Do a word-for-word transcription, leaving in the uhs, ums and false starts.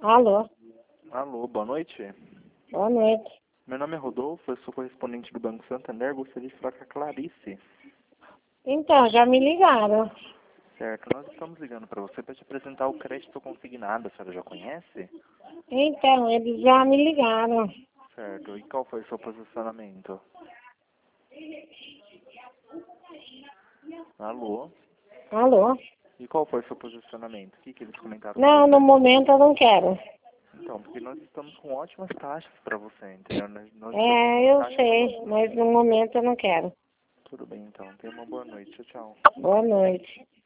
Alô, Alô, boa noite. boa noite. Meu nome é Rodolfo, eu sou correspondente do Banco Santander, gostaria de falar com a Clarice. Então, já me ligaram. Certo, nós estamos ligando para você para te apresentar o crédito consignado, a senhora já conhece? Então, eles já me ligaram. Certo, e qual foi o seu posicionamento? Alô? Alô? E qual foi o seu posicionamento? O que, que eles comentaram com Não, você? no momento eu não quero. Então, porque nós estamos com ótimas taxas para você, entendeu? Nós, nós estamos É, com eu taxas... sei, mas no momento eu não quero. Tudo bem, então. Tenha uma boa noite. Tchau, tchau. Boa noite.